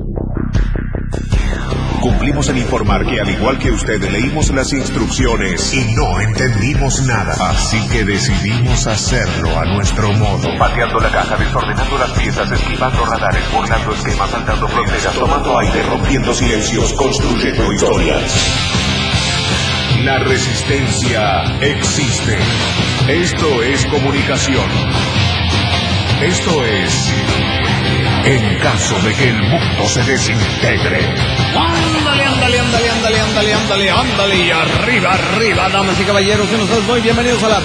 Cumplimos en informar que, al igual que usted, leímos las instrucciones y no entendimos nada. Así que decidimos hacerlo a nuestro modo. Pateando la caja, desordenando las piezas, esquivando radares, burlando esquemas, saltando fronteras, tomando aire, rompiendo silencios, construyendo historias. La resistencia existe. Esto es comunicación. Esto es... en caso de que el mundo se desintegre. Ándale, y arriba, damas y caballeros, y nosotros muy bienvenidos a la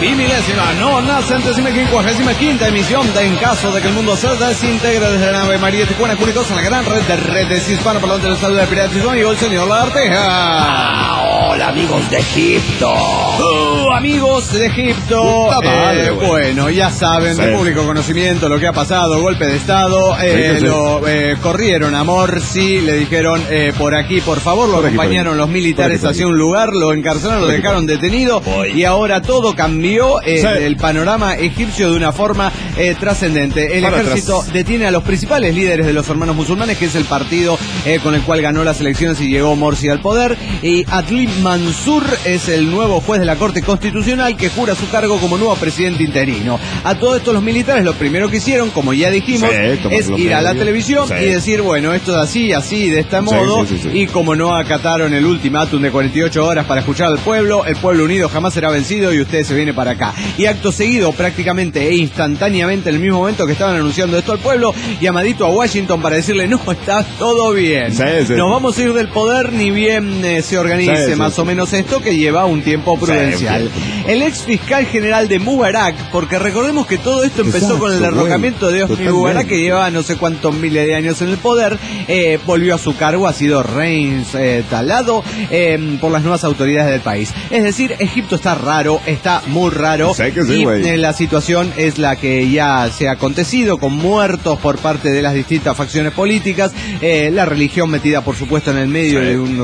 55ª emisión de En caso de que el mundo se desintegre desde la nave María Tijuana Curicos en la gran red de redes hispanoparlantes del estado de Piratas y su amigo el señor Lagarteja. Hola, amigos de Egipto. Amigos de Egipto. Bueno, ya saben, de público conocimiento lo que ha pasado, golpe de estado. Corrieron a Morsi, le dijeron por aquí, por favor, lo acompañaron los militares hacia un lugar, lo encarcelaron, lo dejaron detenido y ahora todo cambió el panorama egipcio de una forma trascendente. El ejército detiene a los principales líderes de los hermanos musulmanes, que es el partido con el cual ganó las elecciones y llegó Morsi al poder, y Adli Mansur es el nuevo juez de la Corte Constitucional que jura su cargo como nuevo presidente interino. A todo esto los militares lo primero que hicieron, como ya dijimos, es ir a la televisión y decir, bueno, esto es así, de este modo, y como no acataron el ultimátum de 48 horas para escuchar al pueblo, el pueblo unido jamás será vencido y usted se viene para acá. Y acto seguido, prácticamente e instantáneamente, en el mismo momento que estaban anunciando esto al pueblo, llamadito a Washington para decirle, no, está todo bien. Nos vamos a ir del poder ni bien se organice más o menos esto, que lleva un tiempo prudencial. El ex fiscal general de Mubarak, porque recordemos que todo esto empezó con el derrocamiento de Hosni Mubarak, que llevaba no sé cuántos miles de años en el poder, volvió a su cargo, ha sido reinstalado por las nuevas autoridades del país. Es decir, Egipto está raro, está muy raro, y la situación es la que ya se ha acontecido, con muertos por parte de las distintas facciones políticas, la religión metida por supuesto en el medio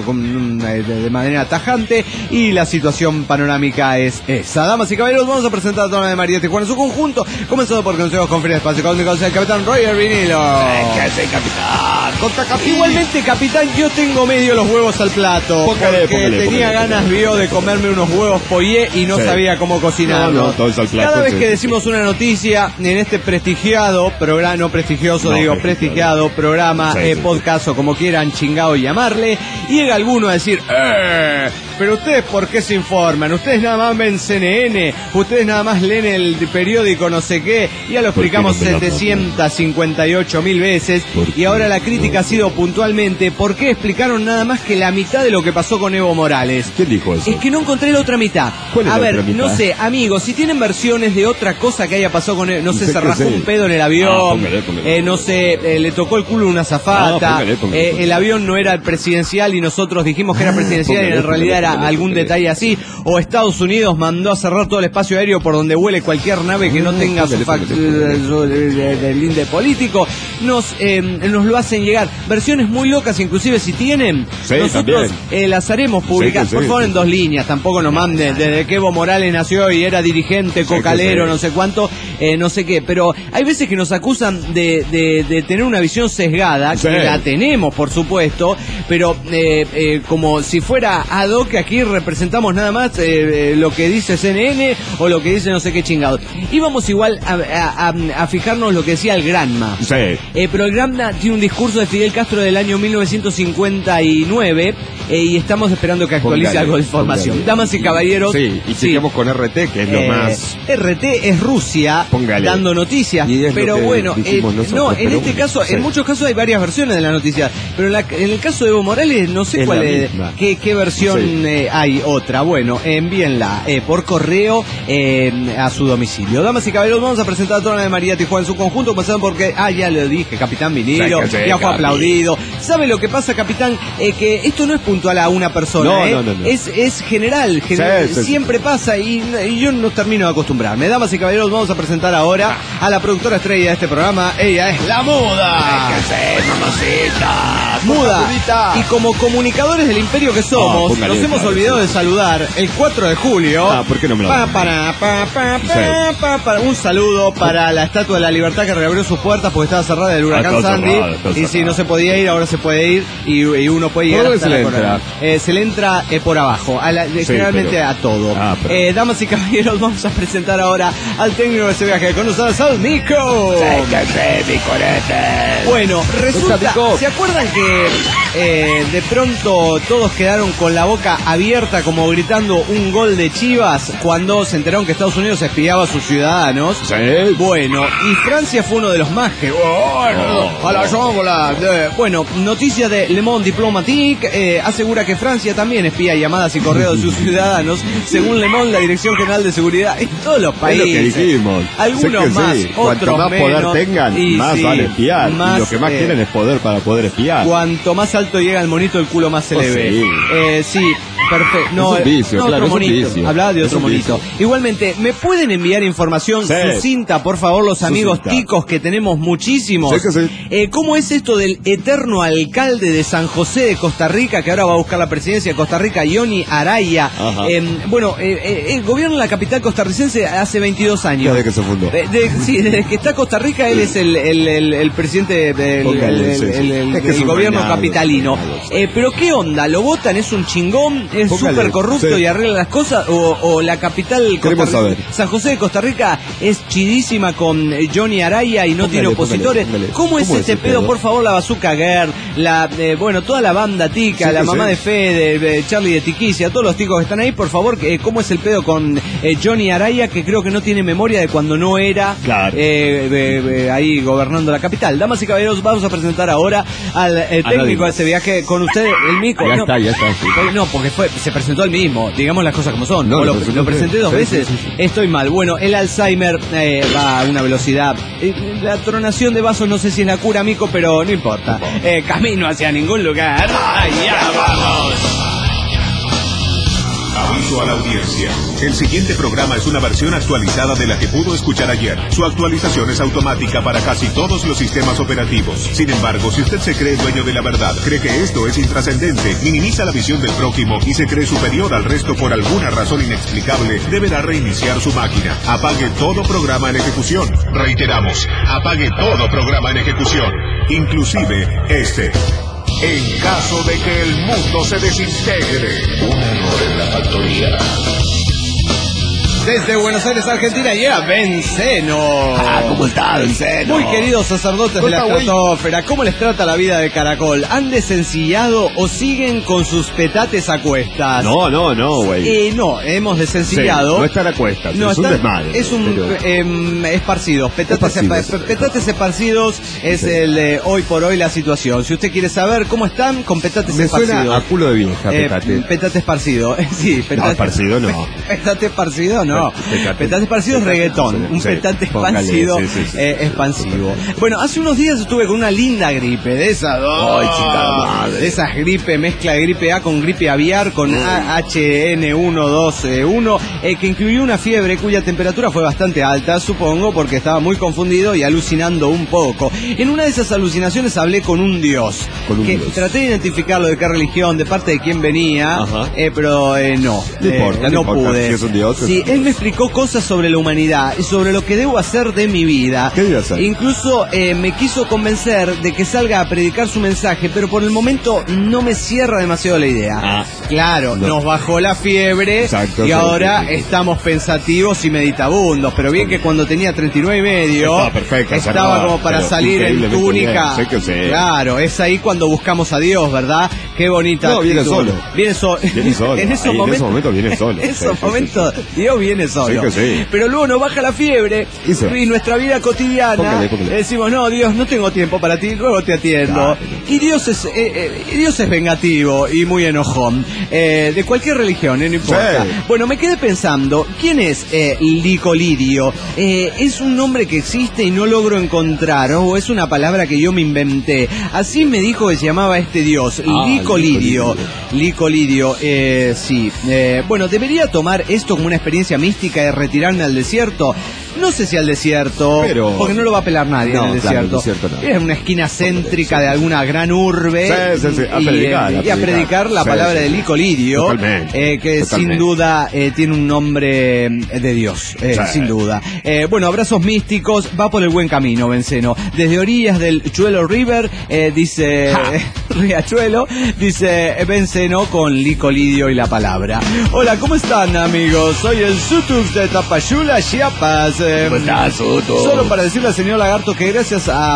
de manera tajante, y la situación panorámica es esa. Damas y caballeros, vamos a presentar a toda la de María Tijuana en su conjunto, comenzando por consejos con fin de espacio cósmico del capitán Roger Vinilo. ¿Qué hace, capitán? Igualmente, capitán, yo tengo medio los huevos al plato, porque tenía ganas de comerme unos huevos pollé y no sabía cómo cocinarlos. Cada vez que decimos una noticia en este prestigiado programa, no prestigioso, prestigiado programa, podcast o como quieran chingado llamarle, llega alguno a decir, pero ustedes ¿por qué se informan? Ustedes nada más ven CNN, ustedes nada más leen el periódico no sé qué, ya lo explicamos 758.000 veces, y ahora la crítica ha sido puntualmente, ¿por qué explicaron nada más que la mitad de lo que pasó con Evo Morales? ¿Quién dijo eso? Es que no encontré la otra mitad. A ver, no sé, amigos, si tienen versiones de otra cosa que haya pasado con él, no sé, se rajó un pedo en el avión, no sé, le tocó el culo a una azafata, el avión no era el presidencial y nosotros dijimos que era presidencial y en realidad era algún detalle así, o Estados Unidos mandó a cerrar todo el espacio aéreo por donde vuele cualquier nave que no tenga su linde político, nos lo hacen llegar. Versiones muy locas, inclusive si tienen, nosotros las haremos públicas, por favor, en 2 líneas, tampoco nos manden desde que Evo Morales nació y era dirigente, cocalero, no sé cuánto, no sé qué, pero hay veces que nos acusan de tener una visión sesgada, que la tenemos, por supuesto, pero como si fuera ad hoc, aquí representamos nada más lo que dice CNN o lo que dice no sé qué chingado. Íbamos igual a fijarnos lo que decía el Granma. Pero el Granma tiene un discurso de Fidel Castro del año 1959 y estamos esperando que actualice algo de información. Damas y caballeros, y seguimos con RT, que es lo más... RT es Rusia dando noticias, pero bueno, en este caso, en muchos casos hay varias versiones de la noticia, pero en el caso de Evo Morales no sé cuál es, qué versión hay otra. Bueno, envíenla por correo a su domicilio. Damas y caballeros, vamos a presentar a toda la de María Tijuana en su conjunto, comenzando porque, ya lo dije, capitán Vinilo, ya fue aplaudido. ¿Sabe lo que pasa, capitán? Que esto no es puntual a una persona, no. Es general, siempre pasa y yo no termino de acostumbrarme. Damas y caballeros, vamos a presentar ahora a la productora estrella de este programa. Ella es La Muda. ¿Qué sé, mamacita? muda. Y como comunicadores del imperio que somos, nos hemos olvidado de saludar el 4 de julio. ¿Por qué no me lo Un saludo para la Estatua de la Libertad que reabrió sus puertas porque estaba cerrada del huracán Sandy. Y si no se podía ir, ahora se puede ir y uno puede llegar hasta la corona. Se le entra por abajo, generalmente a todo. Damas y caballeros, vamos a presentar ahora al técnico de este viaje con nosotros, al Mico. Bueno, resulta, ¿se acuerdan que de pronto todos quedaron con la boca abierta como gritando un gol de Chivas cuando se enteraron que Estados Unidos espiaba a sus ciudadanos? Sí. Bueno, y Francia fue uno de los más que... Bueno, noticia de Le Monde Diplomatique asegura que Francia también espía llamadas y correos de sus ciudadanos, según Le Monde, la Dirección General de Seguridad en todos los países. Es lo que dijimos. Algunos más, otros cuanto más menos. Poder tengan, más van a espiar. Más, y lo que más quieren es poder para poder espiar. Cuanto más alto llega el monito, el culo más se le ve. Sí. Perfecto. No, es un vicio, claro, otro monito. Es un vicio. Hablaba de otro monito. Igualmente, ¿me pueden enviar información sucinta, por favor, los amigos ticos, que tenemos muchísimos? ¿Cómo es esto del eterno alcalde de San José de Costa Rica, que ahora va a buscar la presidencia de Costa Rica, Johnny Araya? Gobierna la capital costarricense hace 22 años. Desde que se fundó. Desde que está Costa Rica, él es el presidente del gobierno capitalino. Pero ¿qué onda? ¿Lo votan? ¿Es un chingón? ¿Es súper corrupto y arregla las cosas? ¿O la capital San José de Costa Rica es chidísima con Johnny Araya y no tiene opositores? ¿Cómo es este pedo? Por favor, la Bazooka Girl, toda la banda tica, la mamá de Fede, de Charlie de Tiquicia, todos los ticos que están ahí, por favor, ¿cómo es el pedo con Johnny Araya, que creo que no tiene memoria de cuando no era ahí gobernando la capital? Damas y caballeros, vamos a presentar ahora al técnico de este viaje con ustedes, el Mico. Ya está. No, porque se presentó el mismo, digamos las cosas como son. Lo presenté dos veces. Sí. Estoy mal. Bueno, el Alzheimer va a una velocidad. La tronación de vasos no sé si es la cura, Mico, pero no importa. Camino hacia ningún lugar. ¡Allá vamos! Aviso a la audiencia. El siguiente programa es una versión actualizada de la que pudo escuchar ayer. Su actualización es automática para casi todos los sistemas operativos. Sin embargo, si usted se cree dueño de la verdad, cree que esto es intrascendente, minimiza la visión del prójimo y se cree superior al resto por alguna razón inexplicable, deberá reiniciar su máquina. Apague todo programa en ejecución. Reiteramos, apague todo programa en ejecución, inclusive este. En caso de que el mundo se desintegre. Un error en la factoría. Desde Buenos Aires, Argentina, llega Benceno. ¿Cómo está, Benceno? Muy queridos sacerdotes de la estratosfera, ¿cómo les trata la vida de Caracol? ¿Han desencillado o siguen con sus petates a cuestas? No, güey. No, hemos desencillado. No estar a cuestas, no, es un desmadre. Es un esparcidos. Petates esparcidos es el de hoy por hoy la situación. Si usted quiere saber cómo están, con petates esparcidos. Me suena a culo de vieja, petate. Petate esparcido. Sí, petate. No, esparcido no. Petate esparcido no. Petate esparcido es reggaetón. Un petate expansivo expansivo. Bueno, hace unos días estuve con una linda gripe de esas. De esas gripe, mezcla de gripe A con gripe aviar con HN121, que incluyó una fiebre cuya temperatura fue bastante alta, supongo, porque estaba muy confundido y alucinando un poco. En una de esas alucinaciones hablé con un dios. Traté de identificarlo, de qué religión, de parte de quién venía, pero no pude. Si es un dios, sí, él me explicó cosas sobre la humanidad y sobre lo que debo hacer de mi vida. ¿Qué debe hacer? Incluso me quiso convencer de que salga a predicar su mensaje, pero por el momento no me cierra demasiado la idea. Claro, nos bajó la fiebre. Exacto, y ahora estamos pensativos y meditabundos, pero bien que cuando tenía 39,5 estaba como para salir en túnica. Claro, es ahí cuando buscamos a Dios, ¿verdad? Qué bonita actitud. Viene solo. En esos momentos viene solo. En esos momentos Dios viene solo. Sí. Pero luego nos baja la fiebre y nuestra vida cotidiana decimos, no, Dios, no tengo tiempo para ti, luego te atiendo. Y Dios es vengativo y muy enojón. De cualquier religión, no importa. Bueno, me quedé pensando, ¿quién es Lico Lirio? ¿Es un nombre que existe y no logro encontrar? ¿O es una palabra que yo me inventé? Así me dijo que se llamaba este dios, Lico Lirio. Lico Lirio, sí. Bueno, debería tomar esto como una experiencia mística de retirarme al desierto. No sé si al desierto, pero porque no lo va a pelar nadie en el desierto. No. Es una esquina céntrica de alguna gran urbe. Sí. A predicar la palabra de Lico Lidio, que sin duda tiene un nombre de Dios, sin duda. Bueno, abrazos místicos, va por el buen camino, Benceno. Desde orillas del Chuelo River, dice Riachuelo, dice Benceno con Lico Lidio y la palabra. Hola, ¿cómo están, amigos? Soy el Sutux de Tapachula, Chiapas. Solo para decirle al señor Lagarto que gracias a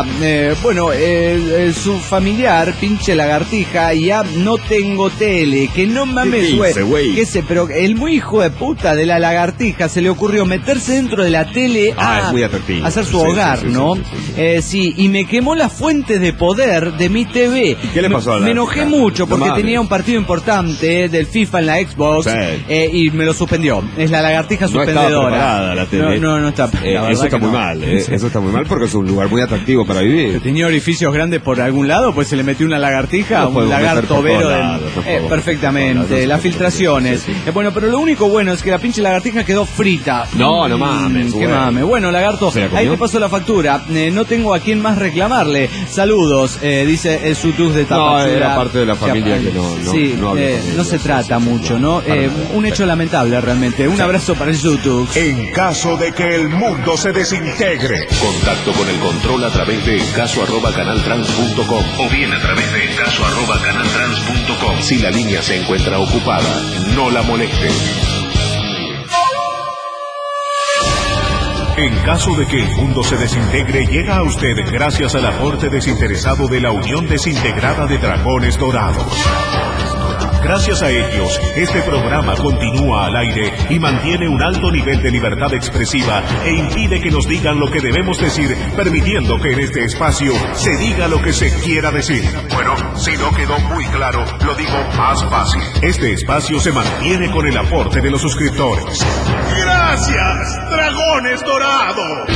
su familiar, pinche lagartija, ya no tengo tele, que no mames, güey, pero el muy hijo de puta de la lagartija se le ocurrió meterse dentro de la tele es muy atractivo, hacer su hogar, ¿no? Sí, y me quemó las fuentes de poder de mi TV. ¿Qué le pasó a la Me enojé mucho porque tenía un partido importante del FIFA en la Xbox y me lo suspendió. Es la lagartija suspendedora. La tele. No está. Eso está muy mal, eso está muy mal porque es un lugar muy atractivo para vivir. Tenía orificios grandes por algún lado, pues se le metió una lagartija, un lagarto vero perfectamente, las filtraciones. Bueno, pero lo único bueno es que la pinche lagartija quedó frita. No mames. Qué mames. Bueno, lagarto, ahí te pasó la factura. No tengo a quién más reclamarle. Saludos, dice el Sutux de Tapachula. No, era parte de la familia que no se trata mucho, ¿no? Un hecho lamentable realmente. Un abrazo para el Sutux. En caso de que el mundo se desintegre, contacto con el control a través de encaso@canaltrans.com o bien a través de encaso@canaltrans.com. Si la línea se encuentra ocupada, no la moleste. En caso de que el mundo se desintegre, llega a usted gracias al aporte desinteresado de la Unión Desintegrada de Dragones Dorados. Gracias a ellos, este programa continúa al aire y mantiene un alto nivel de libertad expresiva e impide que nos digan lo que debemos decir, permitiendo que en este espacio se diga lo que se quiera decir. Bueno, si no quedó muy claro, lo digo más fácil. Este espacio se mantiene con el aporte de los suscriptores. ¡Gracias, Dragones Dorados!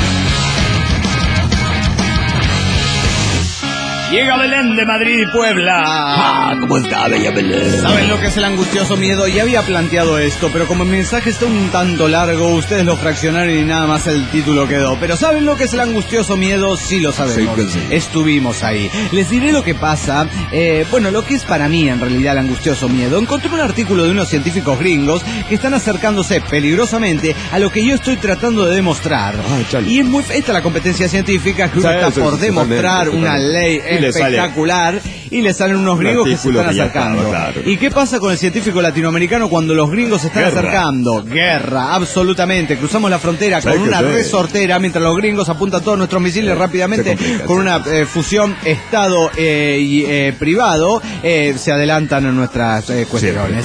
Llega Belén de Madrid y Puebla. ¿Cómo está, bella Belén? ¿Saben lo que es el angustioso miedo? Ya había planteado esto, pero como el mensaje está un tanto largo, ustedes lo fraccionaron y nada más el título quedó. Pero ¿saben lo que es el angustioso miedo? Sí lo sabemos. Sí. Estuvimos ahí. Les diré lo que pasa. Lo que es para mí en realidad el angustioso miedo. Encontré un artículo de unos científicos gringos que están acercándose peligrosamente a lo que yo estoy tratando de demostrar. Y esta es la competencia científica que uno está por demostrar una ley espectacular y le salen unos gringos que se están acercando. Claro. ¿Y qué pasa con el científico latinoamericano cuando los gringos se están acercando? Guerra, absolutamente. Cruzamos la frontera con una resortera mientras los gringos apuntan todos nuestros misiles rápidamente con una fusión Estado y privado, se adelantan en nuestras cuestiones.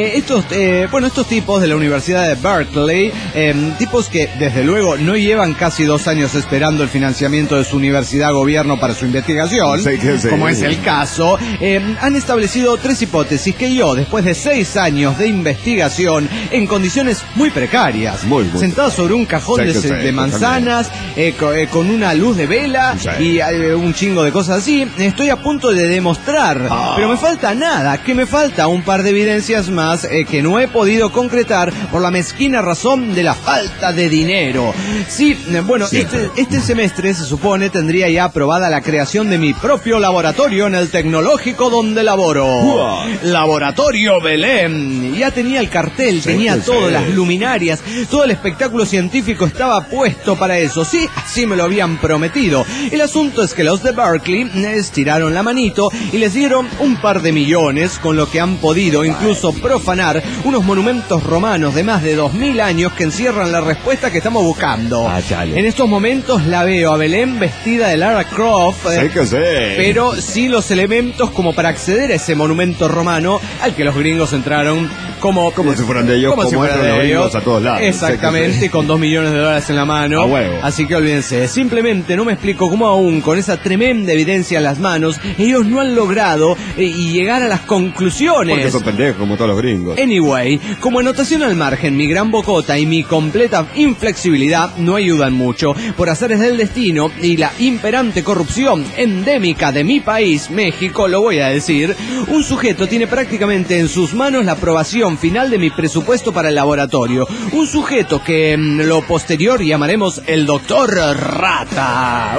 Estos tipos de la Universidad de Berkeley, tipos que desde luego no llevan casi 2 años esperando el financiamiento de su universidad gobierno para su investigación, como es el caso, han establecido 3 hipótesis que yo, después de 6 años de investigación en condiciones muy precarias, muy sentado sobre un cajón de manzanas, con una luz de vela y un chingo de cosas así, estoy a punto de demostrar, pero me falta nada, que me falta un par de evidencias más que no he podido concretar por la mezquina razón de la falta de dinero. Sí, bueno, este semestre se supone tendría ya aprobada la creación de mi propio laboratorio en el tecnológico donde laboro. Laboratorio Belén. Ya tenía el cartel, tenía todo, las luminarias, todo el espectáculo científico estaba puesto para eso. Sí, así me lo habían prometido. El asunto es que los de Berkeley estiraron la manito y les dieron un par de millones, con lo que han podido incluso profanar unos monumentos romanos de más de 2000 años que encierran la respuesta que estamos buscando. En estos momentos la veo a Belén vestida de Lara Croft, pero sí los elementos como para acceder a ese monumento romano al que los gringos entraron como si fueran de ellos, como entran los gringos a todos lados. Exactamente, con $2 millones en la mano. Así que olvídense, simplemente no me explico cómo aún con esa tremenda evidencia en las manos ellos no han logrado llegar a las conclusiones. Porque son pendejos como todos los gringos. Anyway, como anotación al margen, mi gran bocota y mi completa inflexibilidad no ayudan mucho. Por azares del destino y la imperante corrupción endémica clínica de mi país, México, lo voy a decir, un sujeto tiene prácticamente en sus manos la aprobación final de mi presupuesto para el laboratorio. Un sujeto que lo posterior llamaremos el doctor Rata.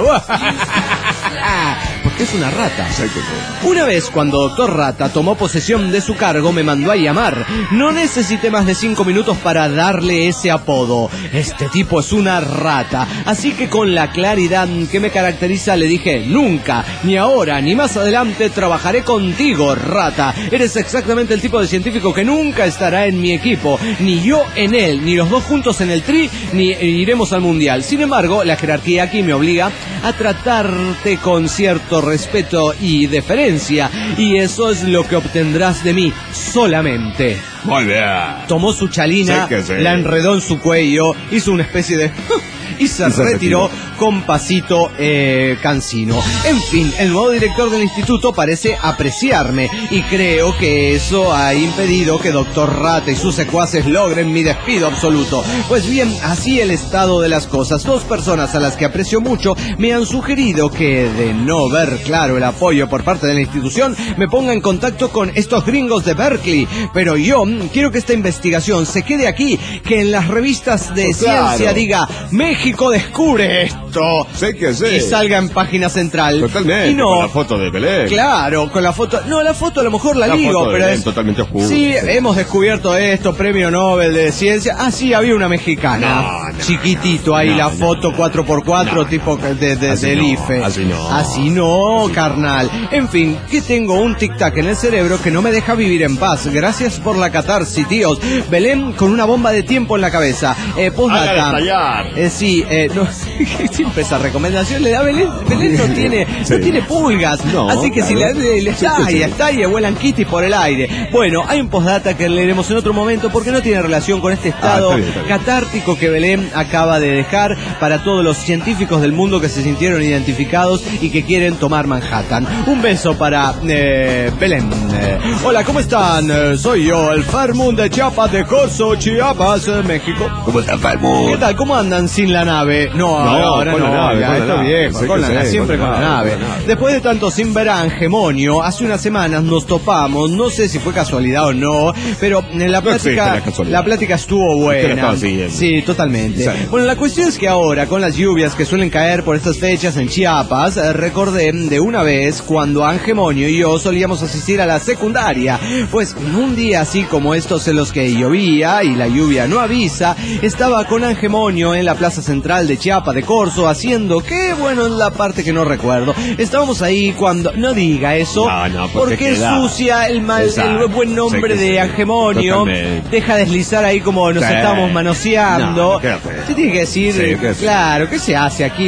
Porque es una rata. Una vez cuando doctor Rata tomó posesión de su cargo, me mandó a llamar. No necesité más de 5 minutos para darle ese apodo. Este tipo es una rata. Así que con la claridad que me caracteriza le dije: nunca, ni ahora, ni más adelante trabajaré contigo, Rata. Eres exactamente el tipo de científico que nunca estará en mi equipo. Ni yo en él, ni los dos juntos en el tri, ni iremos al mundial. Sin embargo, la jerarquía aquí me obliga a tratarte con cierto respeto y deferencia, y eso es lo que obtendrás de mí solamente. Muy bien. Tomó su chalina, sí. La enredó en su cuello, hizo una especie de... y se retiró con pasito cansino. En fin, el nuevo director del instituto parece apreciarme y creo que eso ha impedido que doctor Rata y sus secuaces logren mi despido absoluto. Pues bien, así el estado de las cosas. 2 personas a las que aprecio mucho me han sugerido que, de no ver claro el apoyo por parte de la institución, me ponga en contacto con estos gringos de Berkeley. Pero yo quiero que esta investigación se quede aquí, que en las revistas de ciencia diga: México descubre esto. Sí que sí. Y salga en página central. Totalmente. Y no, con la foto de Belén. Claro, con la foto. No, la foto a lo mejor la ligo, foto de pero Belén, es totalmente oscura. Sí, hemos descubierto esto, premio Nobel de Ciencia. Ah, sí, había una mexicana. Chiquitito ahí, la foto 4x4, tipo del IFE. Así no, carnal. En fin, que tengo un tic-tac en el cerebro que no me deja vivir en paz. Gracias por la catarsis, tíos. Belén con una bomba de tiempo en la cabeza. Postdata. Sí, no, siempre esa recomendación le da Belén. Belén no tiene pulgas, así que si le estalla, vuelan kitty por el aire. Bueno, hay un postdata que leeremos en otro momento porque no tiene relación con este estado catártico que Belén acaba de dejar para todos los científicos del mundo que se sintieron identificados y que quieren tomar Manhattan. Un beso para Belén. Hola, ¿cómo están? Soy yo, el Fermund de Chiapas de Corzo, Chiapas, México. ¿Cómo está, Fermund? ¿Qué tal? ¿Cómo andan sin la nave? No, ahora con no, la nave, ya, esto viejo, sí, con la nave, siempre con la nave. Con la nave. Después de tanto sin ver a Angemonio, hace unas semanas nos topamos, no sé si fue casualidad o no, pero en la plática estuvo buena. Sí, totalmente. Sí. Bueno, la cuestión es que ahora, con las lluvias que suelen caer por estas fechas en Chiapas, recordé de una vez cuando Angemonio y yo solíamos asistir a la secundaria. Pues un día así como estos en los que llovía y la lluvia no avisa, estaba con Angemonio en la plaza central de Chiapas de Corzo haciendo, qué bueno, es la parte que no recuerdo. Estábamos ahí cuando, no diga eso, porque sucia el buen nombre de Angemonio. Totalmente. Deja deslizar ahí como nos estamos manoseando. Te tiene que decir, claro, ¿qué se hace aquí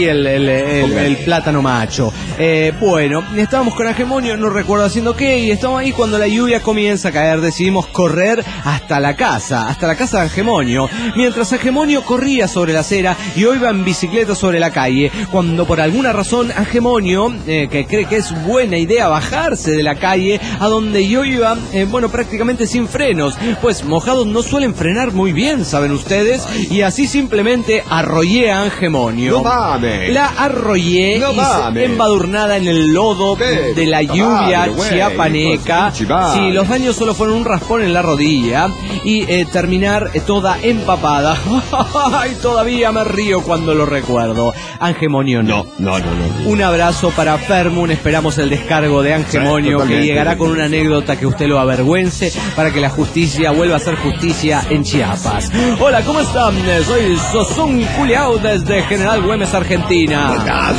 el plátano macho? Bueno, estábamos con Angemonio, no recuerdo haciendo qué, y estamos ahí cuando la lluvia comienza a caer. Decidimos correr hasta la casa de Angemonio, mientras Angemonio corría sobre la acera y yo iba en bicicleta sobre la calle, cuando por alguna razón Angemonio, que cree que es buena idea bajarse de la calle a donde yo iba, prácticamente sin frenos, pues mojados no suelen frenar muy bien, ¿saben ustedes? Y así simplemente arrollé a Angemonio. ¡No mames! La arrollé embadurnada en el lodo de la lluvia chiapaneca. Sí, los daños solo fueron un raspón en la rodilla y terminar toda empapada. Y todavía me río cuando lo recuerdo. Angemonio no. Un abrazo para Fermund, esperamos el descargo de Angemonio, que llegará con una anécdota que usted lo avergüence para que la justicia vuelva a ser justicia en Chiapas. Hola, ¿cómo están? Soy Sosun Culeao desde General Güemes, Argentina.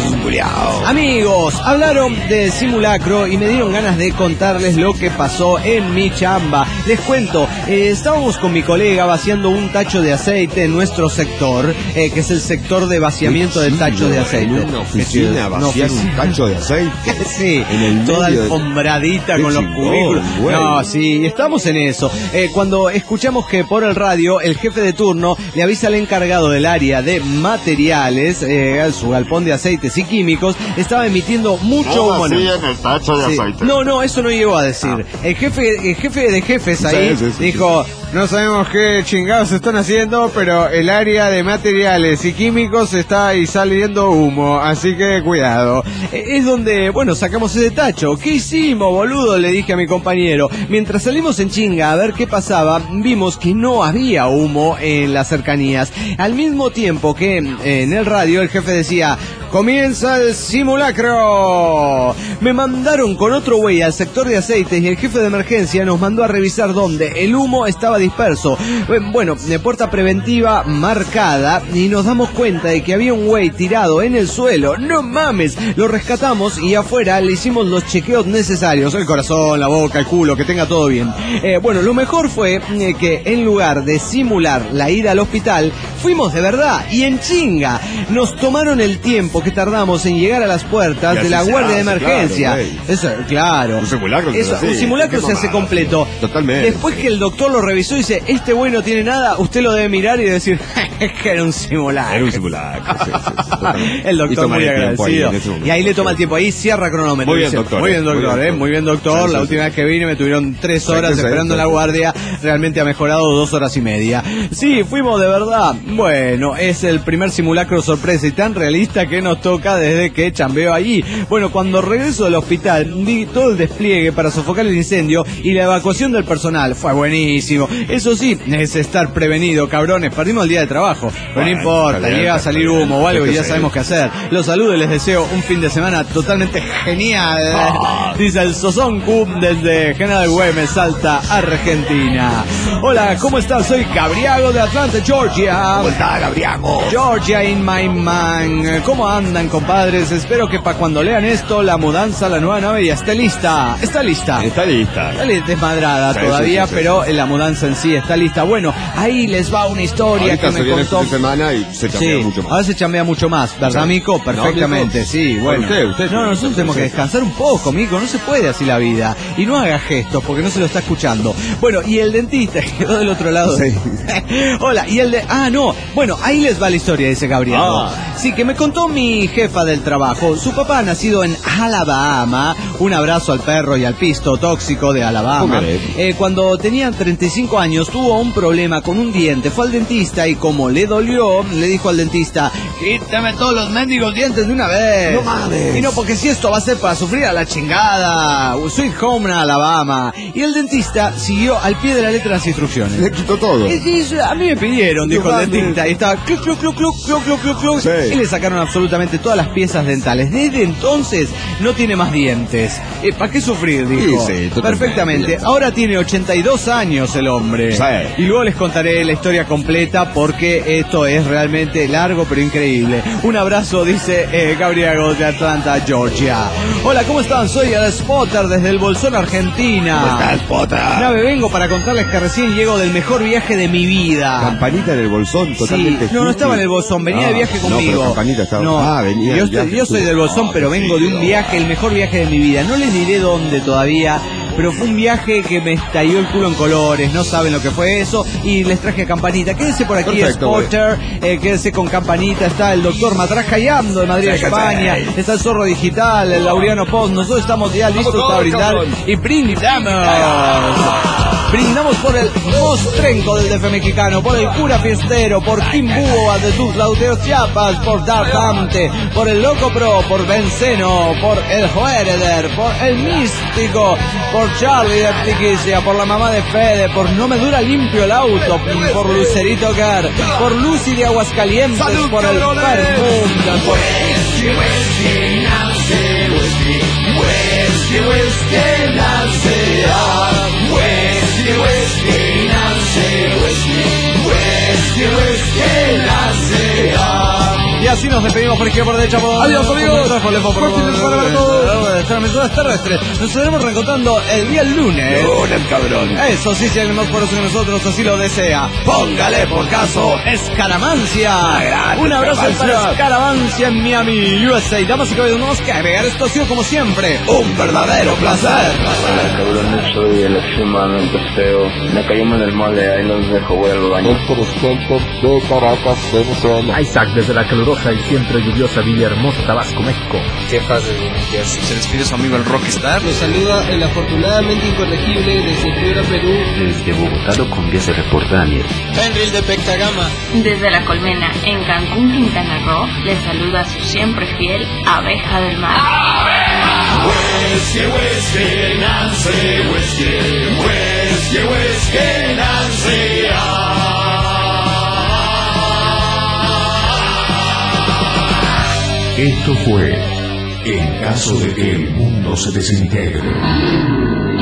Amigos, hablaron de simulacro y me dieron ganas de contarles lo que pasó en mi chamba. Les cuento, estábamos con mi colega vaciando un tacho de aceite en nuestro sector, que es el sector de vaciamiento del tacho de aceite. ¿En una oficina vaciar un tacho de aceite? Sí, toda alfombradita con los cubículos. No, sí, estamos en eso. Cuando escuchamos que por el radio el jefe de turno le avisa al encargado del área de materiales, su galpón de aceites y químicos, estaba emitiendo mucho humo. En el tacho de aceite. No, eso no llegó a decir. El jefe de jefes ahí dijo, No sabemos qué chingados están haciendo, pero el área de materiales y químicos está ahí saliendo humo, así que cuidado. Es donde, bueno, sacamos ese tacho. ¿Qué hicimos, boludo?, le dije a mi compañero. Mientras salimos en chinga a ver qué pasaba, vimos que no había humo en las cercanías. Al mismo tiempo que en el radio el jefe decía: ¡comienza el simulacro! Me mandaron con otro güey al sector de aceites y el jefe de emergencia nos mandó a revisar dónde el humo estaba disperso. Bueno, de puerta preventiva marcada, y nos damos cuenta de que había un güey tirado en el suelo. ¡No mames! Lo rescatamos y afuera le hicimos los chequeos necesarios. El corazón, la boca, el culo, que tenga todo bien. Bueno, lo mejor fue que en lugar de simular la ida al hospital, fuimos de verdad y en chinga. Nos tomaron el tiempo que tardamos en llegar a las puertas de la guardia de emergencia. Claro, eso, claro. Un simulacro, un simulacro se hace completo. Totalmente. Después que el doctor lo revisó y dice: este güey no tiene nada, usted lo debe mirar y decir: que era un simulacro. Era un simulacro, sí, el doctor muy agradecido. Y ahí le toma el tiempo, ahí cierra cronómetro. Muy bien, doctor. Muy bien, doctor, muy bien, doctor. La última vez que vine me tuvieron 3 horas esperando en la guardia. Realmente ha mejorado 2 horas y media. Sí, fuimos de verdad. Bueno, es el primer simulacro sorpresa y tan realista que nos toca desde que chambeo allí. Bueno, cuando regreso del hospital vi todo el despliegue para sofocar el incendio y la evacuación del personal. Fue buenísimo. Eso sí, es estar prevenido, cabrones. Perdimos el día de trabajo, pero no importa, llega a salir humo o algo y ya sabemos qué hacer. Los saludo y les deseo un fin de semana totalmente genial. Dice el Sosoncu desde General Güemes, Salta, Argentina. Hola, ¿cómo estás? Soy Gabriago de Atlanta, Georgia. ¿Cómo está, Gabriago? Georgia in my mind. ¿Cómo andan, compadres? Espero que para cuando lean esto, la mudanza a la nueva nave ya esté lista. Está lista. Está lista. Está desmadrada todavía, pero la mudanza en sí está lista. Bueno, ahí les va una historia ahorita que me contó. Semana y se chambea mucho más. Ahora se chambea mucho más, ¿verdad, Mico? Perfectamente, sí, bueno. Usted, no, nosotros tenemos que descansar un poco, Mico, no se puede así la vida. Y no haga gestos, porque no se lo está escuchando. Bueno, y el dentista quedó del otro lado. Sí. Hola, y el de... no, bueno, ahí les va la historia, dice Gabriel. Sí, que me contó mi jefa del trabajo. Su papá, nacido en Alabama, un abrazo al perro y al pisto tóxico de Alabama. Cuando tenía 35 años, tuvo un problema con un diente. Fue al dentista y como le dolió, le dijo al dentista: quítame todos los mendigos dientes de una vez. No mames. Y no, porque si esto va a ser para sufrir a la chingada. Sweet Home, Alabama. Y el dentista siguió al pie de la letra las instrucciones. Le quitó todo. A mí me pidieron, dijo el dentista, y estaba cluc, cluc, cluc, cluc, cluc, cluc, cluc, cluc, sí. Y le sacaron absolutamente todas las piezas dentales. Desde entonces no tiene más dientes. ¿Para qué sufrir? Dijo. Sí, perfectamente. Ahora tiene 82 años el hombre. Sí. Y luego les contaré la historia completa porque esto es realmente largo pero increíble. Un abrazo, dice Gabriel de Atlanta, Georgia. Hola, ¿cómo están? Soy el Spotter desde el Bolsón, Argentina. ¿Cómo estás, Spotter? Nave, vengo para contarles que recién llego del mejor viaje de mi vida. Campanita en el Bolsón, totalmente. Sí. No estaba en el Bolsón, venía de viaje conmigo. No, pero Campanita estaba... venía. Yo soy del Bolsón, pero vengo de un viaje, el mejor viaje de mi vida. No les diré dónde todavía, pero fue un viaje que me estalló el culo en colores. No saben lo que fue eso. Y les traje a Campanita. Quédense por aquí, Spotter. Quédense con Campanita. Está el doctor Matrajayando de Madrid, España. Está el Zorro Digital, el Laureano Post. Nosotros estamos ya listos para brindar. Y brindamos. Brindamos por el mostrenco del DF mexicano, por el cura fiestero, por Kimbúa de Tuxtla Chiapas, por Dark Dante, por el Loco Pro, por Benceno, por el Joereder, por el Místico, por Charlie de Artiquicia, por la mamá de Fede, por No Me Dura Limpio el Auto, por Lucerito Gar, por Lucy de Aguascalientes, ¡Salud, por el Perfum, por... Y así nos despedimos por izquierda, por derecha, por... Adiós, amigos. Terrestres. Nos estaremos reencontrando el día lunes. Lunes, cabrón. Eso sí, si alguien más por eso que nosotros así lo desea. Póngale por caso Escaramancia. Un abrazo para Escaramancia en Miami, USA. Damas y caballeros, tenemos que agregar esto ha sido como siempre un verdadero placer. Hola, cabrones, soy el próximamente feo. Me cayó en el mole, ahí los dejo, voy al baño. El presidente de Caracas, Venezuela. Isaac desde la calurosa y siempre lluviosa Villahermosa, Tabasco, México. Jefas desde New Jersey. Se despide su amigo el Rockstar. Los saluda el afortunadamente incorregible desde Piura, Perú. Desde Bogotá lo Colombia se reporta Daniel. Henry de Pectagama. Desde La Colmena, en Cancún, Quintana Roo, les saluda su siempre fiel Abeja del Mar. Whiskey, whiskey, Nancy, whiskey, whiskey, whiskey, Nancy. Esto fue En caso de que el mundo se desintegre.